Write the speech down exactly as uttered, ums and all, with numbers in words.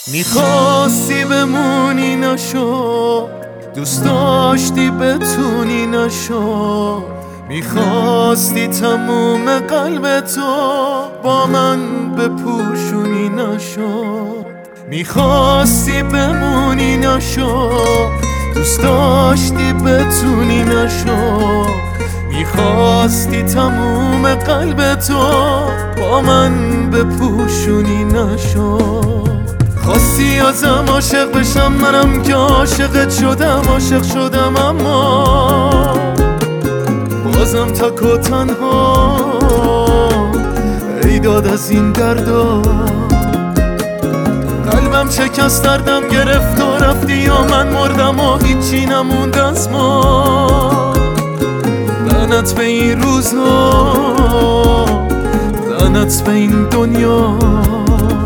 میخواستی بمونی نشو، دوست داشتی بتونی نشو، میخواستی تموم قلب تو با من بپوشونی نشد، میخواستی بمونی نشو، دوست داشتی بتونی نشو، میخواستی تموم قلب تو با من بپوشونی نشد. خواستی ازم عاشق بشم، منم که عاشقت شدم، عاشق شدم اما بازم تک و تنها ای داد از این دردا. قلبم شکست، دردم گرفت و رفتی یا من مردم و هیچی نموند از ما. لعنت به این روزها، لعنت به این دنیا.